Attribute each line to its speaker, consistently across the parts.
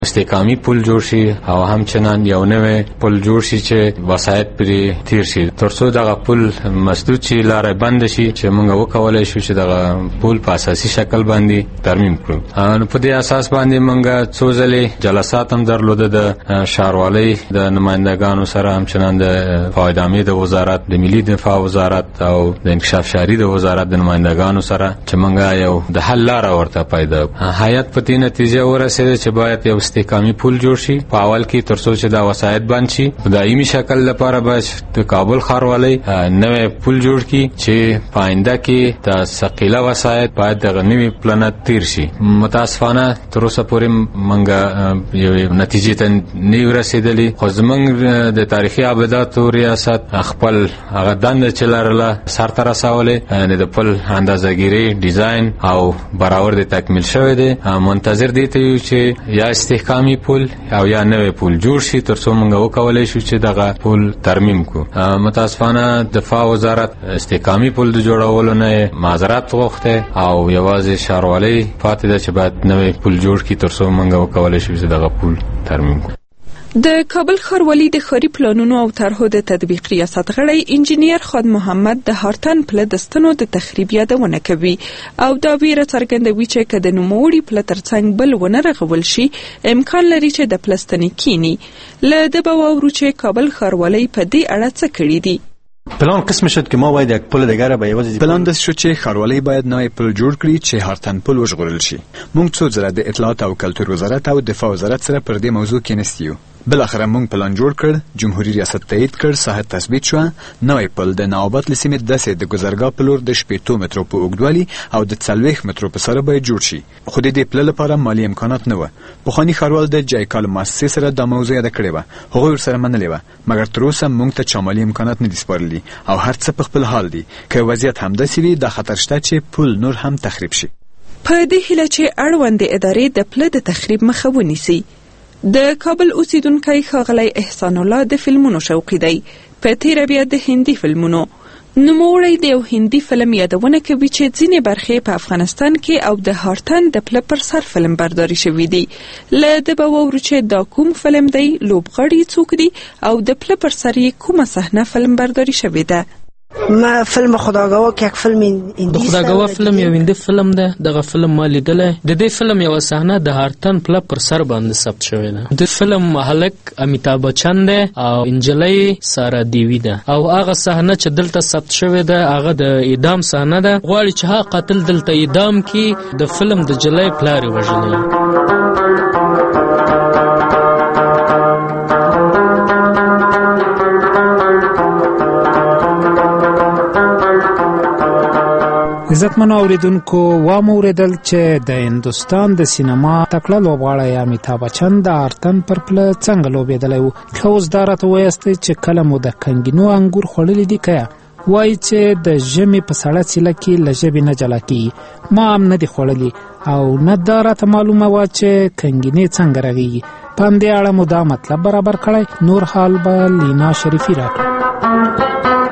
Speaker 1: استحکامي پل جوړ شي او همچنان یو نوې پل جوړ شي چې وسایط پرې تیر شي ترڅو دغه پل مسدود شي، لارې بند شي چې موږ وکولای شو چې دغه پل په اساسي شکل باندې ترمیم کړو. نو په دې اساس باندې موږ څو ځلې جلسات هم درلوده د ښاروالۍ د نمائندګانو سره، همچنان د فواید عامې د وزارت، د ملي دفاع وزارت او د انکشاف شهري د وزارت د نمائندګانو سره چې موږ یو د حل لاره ورته پیدا کړو. هیات په دې نتیجه ورسېده چې باید یو استحکامي پل جوړ شي په اول کې ترڅو چې دا وسایط بند شي. په دایمي شکل لپاره باید د کابل ښاروالۍ نوې پل جوړ کړي چې په آینده کې د ثقيله وسایط باید دغه نوې پلانه تیر شي. متاسفانه تر اوسه پورې موږ یو نتیجې ته نه ورسېدلې، خو زموږ د تاریخي ابداتو ریاست خپل هغه دنده چې لرله سرته رسولې، یعنې د پل اندازه‌ګیري، ډیزاین او برابر د تکمیل شوی دی. منتظر دی ته یو چې یا استحکامي پل او یا نوې پل جوړ شي ترڅو موږ وکولای شو چې دغه پل ترمیم کړو. متاسفانه دفاع وزارت استحکامي پل د جوړولو نه معذرت غوښته او یوازې ښاروالۍ پاتې ده چې باید نوې پل جوړ کړي ترڅو موږ وکولای شو چې دغه پل ترمیم کړو.
Speaker 2: د کابل ښاروالۍ د ښاري پلانونو او طرحو د تطبیق ریاست غړی انجینیر خان محمد د هارتن پله د ستنو د تخریب یادونه کوي او دا ویره څرګندوي چې که د نوموړي پله ترڅنګ بل ونه رغول شي امکان لري چې د پله ستنې کینی. له ده به واورو چې کابل ښاروالۍ په دې اړه څه کړي دي.
Speaker 3: پلان قسم شد که ما باید یک پل دیگر به یوازې پلان دست شد چې ښاروالۍ باید نوی پل جوړ کړي چې هارتن پل وژغورل شي. موږ څو ځله د اطلاعات او کلتور وزارت او دفاع وزارت سره پر دې موضوع کېناستیو. بالاخره موږ پلان جوړ کړ، جمهوریت ریاست تایید کړ، ساحه تثبیت شو. نوی پل د نوابت له سیمې داسې د ګذرګاه په لور د 80 مترو په اوږدوالي او د 40 مترو په سره باید جوړ شي. خو د دې پل لپاره مالی امکانات نه و. پخواني ښاروال د جایکال مؤسسې سره د موضوع یاد کړې و، هغوی ورسره منلې و، مګر تر اوسه موږ ته چا مالی امکانات نه دي سپارلي او هر څه په خپل حال دي. که وضعیت همداسې وي د خطر شته چې پل نور هم تخریب شي.
Speaker 2: په دې هیله چې اړوندې ادارې د پله د تخریب مخه ونیسي. د کابل اوسیدونکی ښاغلی احسان الله د فلمونو شوقي دی. په تیره بیا د هندي فلمونو. نوموړی د یو هندي فلم یادونه کوي چې ځینې برخې په افغانستان کې او د هارتن د پله پر سر فلم برداری شوي دي. له ده به واورو چې دا کوم فلم دی، لوبغاړي څوک دي او د پله پر سر یې کومه صحنه فلم برداری شوې ده.
Speaker 4: ما فیلم خداگاه که یک فیلم هندی
Speaker 5: خداگاه فیلم یو هندي فیلم ده. دغه فیلم ما لیدلی. د دې فیلم یو صحنه د هارتن پله پر سر باندې ثبت شوې ده. د فیلم هلک امیتاب بچن ده او انجلۍ سارا دیوی ده او هغه صحنه چې دلته ثبت شوې ده هغه د اعدام صحنه ده. غواړي چې هغه قاتل دلته اعدام کړي. د فیلم د جلۍ پلار یې وژلی.
Speaker 6: عزتمنو اوریدونکو، واوریدل چې د هندوستان د سینما تکړه لوبغاړی امیتاب بچن د هارتن پر پله څنګه لوبېدلی و. ښه اوس دا راته ووایاستئ چې کله مو د کنګینو انګور خوړلي دي که وایي چې د ژمي په سړه څیله کې له ژبې نه جلا کېږي. ما هم نه دي خوړلي او نه دا راته معلومه وه چې کنګینې څنګه رغېږي. په همدې اړه مو دا مطلب برابر کړی. نور حال به لینا شریفي راکړو.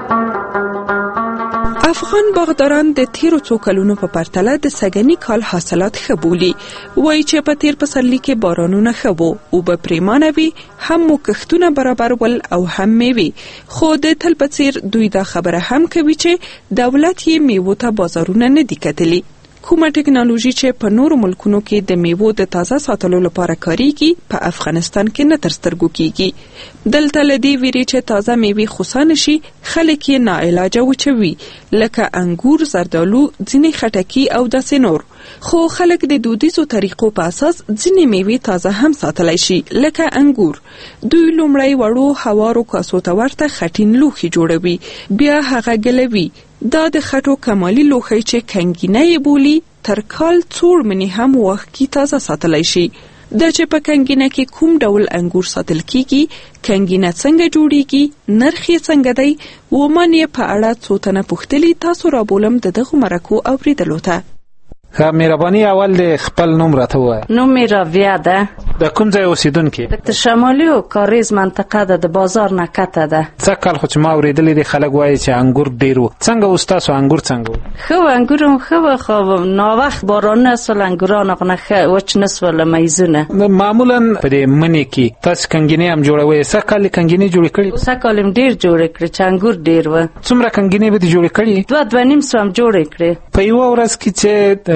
Speaker 2: افغان باغداران د تیرو څو کلونو په پرتله د سږني کال حاصلات ښه بولي. وایي چې په تیر پسرلي کې بارانونه ښه وو، اوبه پرېمانه وي، هم مو کښتونه برابر ول او هم میوې. خو د تل په څیر دوی دا خبره هم کوي چې دولت یې میوو ته بازارونه نه دي کتلي. کومه ټکنالوژي چې په نورو ملکونو کې د میوو د تازه ساتلو لپاره کاریږي په افغانستان کې نه تر سترګو کیږي. دلته له دې ویرې چې تازه میوې خوسانه شي خلک یې ناعلاجه وچوي، لکه انګور، زردالو، ځینې خټکي او داسې نور. خو خلک د دودیزو طریقو په اساس ځینې میوې تازه هم ساتلی شي، لکه انګور. دوی لومړی وړو هوارو کاسو ته ورته خټین لوښي جوړوي، بیا هغه ګلوي. دا د خټو کمالي لوښی چې کنګینه یې بولي تر کال څوړ منې هم وخت کې تازه ساتلی شي. دا چې په کنګینه کې کوم ډول انګور ساتل کیږي، کنګینه څنګه جوړیږي، نرخ یې څنګه دی، ومن یې په اړه څو تنه پوښتلي. تاسو را بولم د دغو مرکو اوریدلو ته.
Speaker 6: ښه مهرباني اول د خپل نوم راته ووایه.
Speaker 7: نوم مې راویه ده.
Speaker 6: د کوم ځای اوسېدونکې؟
Speaker 7: د شمالي او کاریز منطقه ده، د بازار نه کته ده.
Speaker 6: څه کال خو چې ما اورېدلي دي خلک وایي چې انګور ډېر و. څنګه و ستاسو انګور څنګه و؟
Speaker 7: ښه و، انګور هم ښه و، خو ناوخت بارانونه سول انګوران هغه نه ښه وچ نه سول میزونه.
Speaker 6: معمولا په دې مني کې تاسو کنګینې هم جوړوئ. څه کال یې کنګینې جوړې کړې؟
Speaker 7: څه کال یې ډېر جوړې کړې چې انګور ډېر و.
Speaker 6: څومره کنګینې به دې جوړې کړې؟ 2.5
Speaker 7: سوه هم جوړې کړې.
Speaker 6: په یوه ورځ کې چې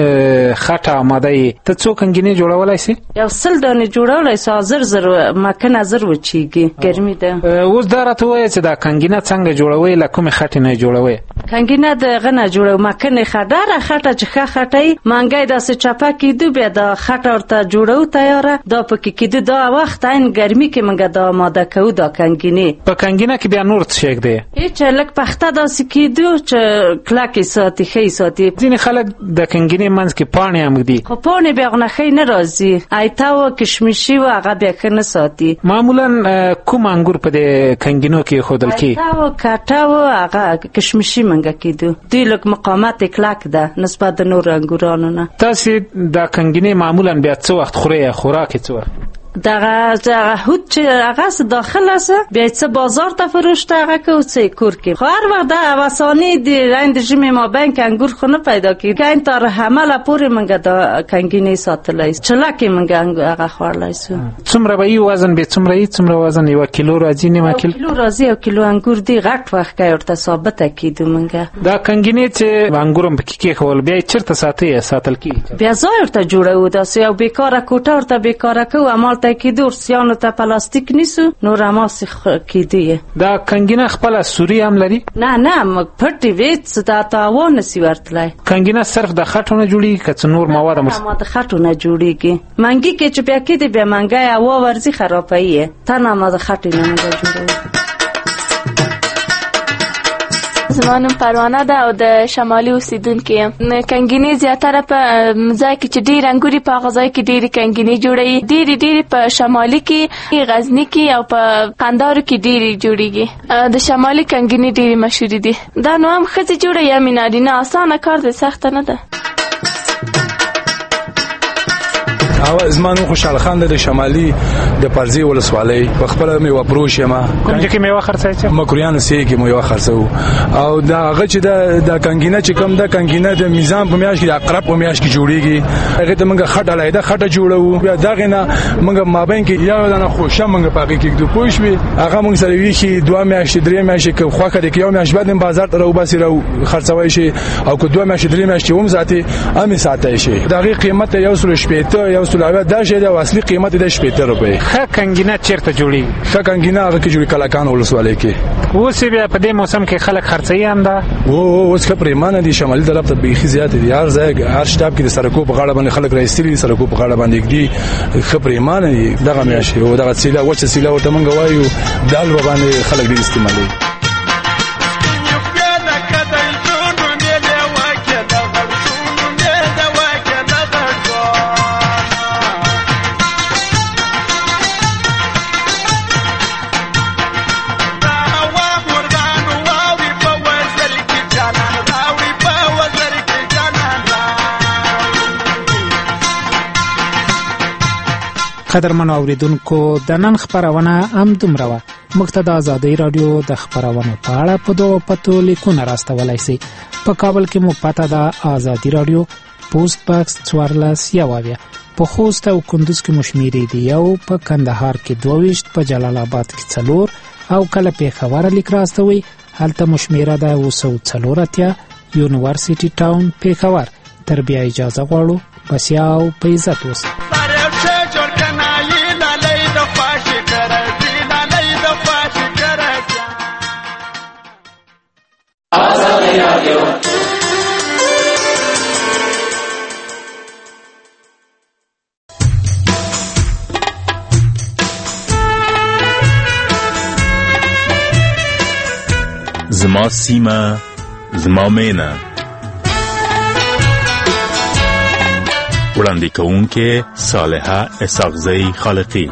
Speaker 6: خټه آماده یې ته څو کنګینې جوړولی سې؟
Speaker 7: 100 دانې جوړولی سه. زر مکنه زر وچیږي، ګرمي ده.
Speaker 6: اوس دا راته ووایه چې دا کنګینه څنګه جوړوئ؟ له کومې خټې نه یې جوړوئ؟
Speaker 7: کنګینه دغه نه جوړو، مکنې خټه خټه چې ښه خټه منګی داسې چپه کېدو، بیا دا خټه ورته جوړو تیاره، دا پکې کېدو. دا وخت عین ګرمي کې موږ دا آماده کوو دا کنګینې.
Speaker 6: په کنګینه کې بیا نور څه شی ږدئ؟
Speaker 7: هېڅ لږ پخته داسې کېدو چې کلکې ساتي، ښې ساتي.
Speaker 6: ځینې خلک د کنګینې منځ کې پاڼې هم ږدي،
Speaker 7: خو پاڼې بیا هغه نه ښې نه راځي. ایته و کشمشي و هغه بیا ښه نه ساتي.
Speaker 6: معمولا کوم انګور په دې کنګینو کې ایښودل کېږي؟
Speaker 7: ایته و کټه و هغه کشمشي موږ کېدو. دوی لږ مقاومت یې کلک ده نسبت د نورو انګورانو نه.
Speaker 6: تاسې دا کنګینې معمولا بیا څه وخت خورئ؟ خوراک یې څه وخت؟
Speaker 7: دغه هود چې هغه څه داخله سه بیا څه بازار ته فروش ته هغه کو څه کور کې. خو هر وخت د وسانی دی رند ژمه ما بانک انګور خو نه پیدا کی. کین تر حمله پورې منګه د کنګینې ساتلای چلاکې منګه هغه خورلای سو.
Speaker 6: څومره به وزن به څومره وزن 1 کیلو راځي؟ نیمه
Speaker 7: کیلو راځي. 1 کیلو انګور دی غټ وخت کې ورته ثابت کیدو منګه.
Speaker 6: دا کنګینې چې انګورم پکې کې خول بیا چیرته ساتل کی؟
Speaker 7: بیا ځای ورته جوړو داسې یو بیکاره کوټه ورته بیکاره کو عمل کې دور سیانو ته پلاستیک نیسو نور اماس کېدی.
Speaker 6: دا کنګینه خپل سوري هم لري؟
Speaker 7: نه پټي وېڅ دا تاوان نسی ورتلای.
Speaker 6: کنګینه صرف د خټو نه جوړیږي که څه نور مواد هم؟
Speaker 7: د خټو نه جوړیږي. منګي کې چې بیا کې دی بیا منګي هوا ورزي خرابایي تنه ما د خټې نه جوړو.
Speaker 8: زما نوم پروانه ده او د شمالي اوسیدونکې یم. کنګینې زیاتره په ځای کې چې ډېر انګوري په هغه ځای کې ډېرې کنګینې جوړوي. ډېرې په شمالي کې، غزني کې او په قندارو کې ډېرې جوړېږي. د شمالي کنګینې ډېرې مشهورې دي. دا نو هم ښځې جوړوي یا نارینه. اسانه کار دی، سخته نه ده.
Speaker 9: زما نوم خوشحال خان د شمالي د پرزي ولسوالۍ. په خپل میوه فروش یم.
Speaker 6: کوم چې میوه خرڅای؟
Speaker 9: مکرویانو سي کې میوه خرڅو. او دا هغه چې د کنګینه چې کوم د کنګینه د میزان په میاش کې اقرب په میاش کې جوړیږي. هغه ته موږ خټه لایده خټه جوړو. بیا دغه نه موږ مابین کې یو دانه خوشه موږ پاګه کې د پوښوي. هغه موږ سره وی شي 2 میاشتې 3 میاشتې کې خوخه د یو میاش بعد بازار ته راو باسي راو خرڅوي شي. او کو 2 میاشتې 3 میاشتې هم ساتي امي ساتي شي. دغه قیمت یو سل شپېته یو سل دا شی د اصلي قیمت د 70 روپۍ.
Speaker 6: ښه کنګینه چیرته جوړیږي؟
Speaker 9: ښه کنګینه هغه کې جوړي کلاکان ولسوالۍ کې.
Speaker 6: اوس بیا په دې موسم کې خلک خرڅوي هم ده؟
Speaker 9: اوس ښه پریمانه دي. شمالي طرف ته بیخي زیات دي. هر ځای هر شتاب کې د سرکو په غاړه باندې خلک راځي. سرکو په غاړه باندې کې ښه پریمانه دي. دغه میاشي او دغه سیله وچه سیله ورته مونږ وایو دال باندې خلک ډېر استعمالوي.
Speaker 6: قدرمن اوریدونکو د نن خبرونه هم دومره وه. موږ ته د ازادۍ راډیو د خبرونو په اړه په دغو پتو لیکونه راستولی سئ. په کابل کې مو پته ده ازادي راډیو پوسټ باکس 14 په خوست او کندوز کې مو شمېرې دي 1، په کندهار کې 22، په جلال آباد کې 4 او کله پېښور لیک راستوئ هلته مو شمېره ده 204 یونیورسټي ټاون پېښور. تر بیا اجازه غواړو. بسیا او په عزت اوسئ.
Speaker 10: زما سیمه زما مینه. وړاندې کوونکې صالحه اسحاقزی خالقی.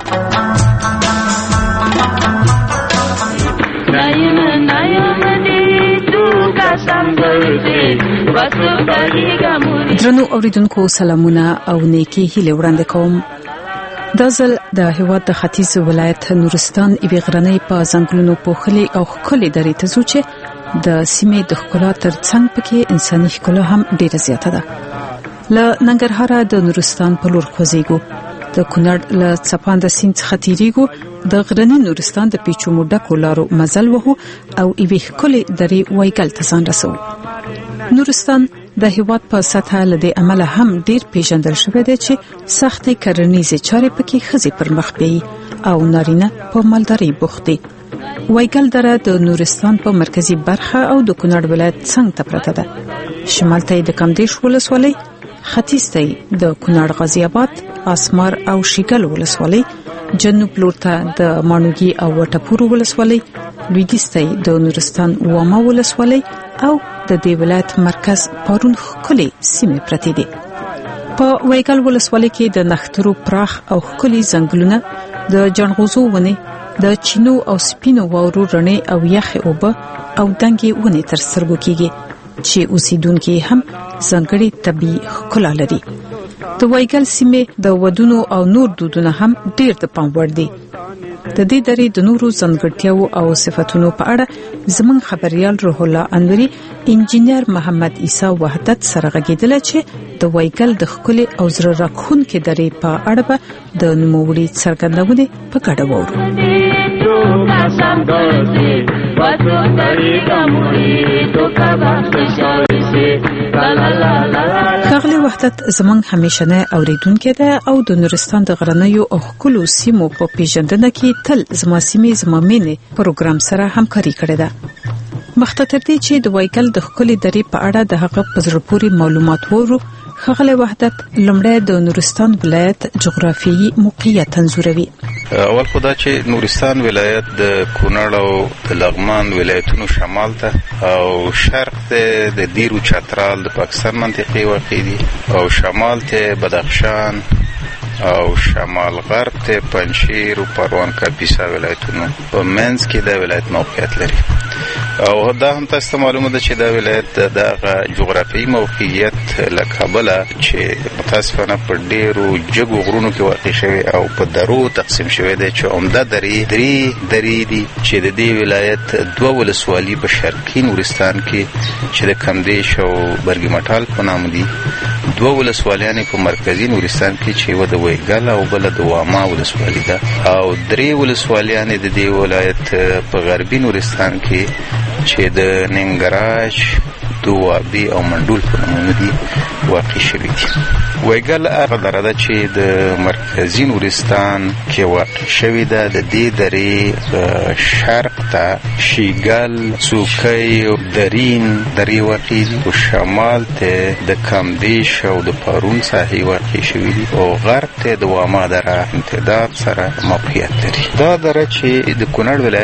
Speaker 11: درنو اوریدونکو سلامونه او نیکی هیله وړاندې کوم. دا ځل د هیواد د ختیځ ولایت نورستان ایوي غرنۍ په ځنګلونو پوښلي او ښکلې درې ته ځو چې د سیمې د ښکلا تر څنګ پکې انساني ښکلا هم ډیره زیاته ده. له ننګرهاره د نورستان په لور خوځېږو، د کونړ له څپانده سیند څخه تیریږو، د غرني نورستان د پیچومو ډکو لارو مزل وهو او ایوي ښکلې درې وایګل ته ځان رسوو. نورستان د هیواد په سطحه لدې عمله هم ډیر پیژندل شوی دی چې سختې کرنیزې چارې پکې ښځې پر مخ بیایي او نارینه په مالدارۍ بوخت دي. وایګل دره د نورستان په مرکزی برخه او د کونړ ولایت څنګ ته پرته ده. شمال ته د کمدیش ولسوالۍ، ختیځ ته د کونړ غازی آباد، اسمار او شیګل ولسوالۍ، جنوب لور ته د مانوګي او وټپور ولسوالۍ، لویدیځ ته د نورستان واما ولسوالۍ او د دې ولایت مرکز پارون ښکلې سیمې پرتې دي. په وایګل ولسوالۍ کې د نښترو پراخ او ښکلي ځنګلونه، د جنغوزو ونې، د چینو او سپینو واورو رڼې او یخې اوبه او دنګې ونې تر سترګو کېږي چې اوسیدونکي هم ځانګړې طبیعي ښکلا لري. د وایګل سیمې د ودونو او نور دودونه هم ډیر د پام وړ دي. د دې درې د نورو ځانګړتیاو او صفاتونو په اړه زموږ خبريال روح الله انوري انجینیر محمد عیسی وحدت سره غږیدل چې د وایګل د ښکلې او زړه راښکونکې درې په اړه به د نوموړي څرګندونه په ګډه وورو. ښاغلی وحدت زموږ همیشنه اوریدونکې ده او د نورستان د غرنیو او ښکلو سیمو په پیژندنه کې تل زما سیمې زما مینې پروګرام سره همکاري کړې ده. مخته تر دې چې د وایګل د ښکلې درې په اړه د هغه په زړه پورې معلومات وورو، ښاغلی وحدت لومړی د نورستان ولایت جغرافیایي موقعیت انځوروي.
Speaker 12: اول خدا چې نورستان ولایت د کونړ او د لغمان ولایتونو شمال ته او شرق ته د دیرو چترال د پاکستان منطقې واقع دي او شمال ته بدخشان او شمال غرب ته پنجشیر او پروان کاپیسا ولایتونو په منځ کې د ولایت موقعیت لري. او دا هم تاسو معلومه ده چې دا ولایت د جغرافیایي موقعیت له کابله چې متاسفانه په ډیرو جګو غرونو کې واقع شوی او په درو تقسیم شوی دی چې عمده درې دي چې د دې ولایت دوه ولسوالۍ په شرقي نورستان کې چې د کمدیش او برګي مټال په نام دي، دوه ولسوالیانې په مرکزی نورستان کې چې و د وایګل او بل د واما ولسوالۍ ده او درې ولسوالیانې د دې ولایت په غربي نورستان کې چې د ننګراج، دوابي او منډول په نومونو دي واقع شوي دي. وایګل هغه دره ده چې د مرکزي نورستان کې واقع شوې ده. د دې درې شرق ته شیګل، څوکۍ او درین درې واقع دي او شمال ته د کمدیش او د پارون ساحې واقع شوي دي او غرب ته د واما دره امتداد سره موقعیت لري. دا دره چې د کونړ ولایت